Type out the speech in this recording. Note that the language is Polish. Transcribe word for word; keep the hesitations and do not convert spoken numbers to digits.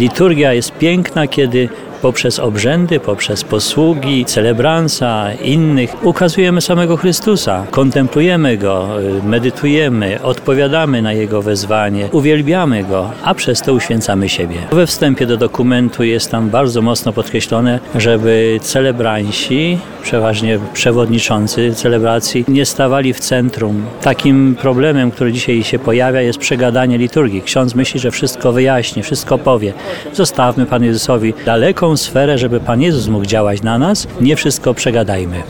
Liturgia jest piękna, kiedy poprzez obrzędy, poprzez posługi, celebransa, innych ukazujemy samego Chrystusa, kontemplujemy Go, medytujemy, odpowiadamy na Jego wezwanie, uwielbiamy Go, a przez to uświęcamy siebie. We wstępie do dokumentu jest tam bardzo mocno podkreślone, żeby celebranci, przeważnie przewodniczący celebracji, nie stawali w centrum. Takim problemem, który dzisiaj się pojawia, jest przegadanie liturgii. Ksiądz myśli, że wszystko wyjaśni, wszystko powie. Zostawmy Panu Jezusowi daleką sferę, żeby Pan Jezus mógł działać na nas. Nie wszystko przegadajmy.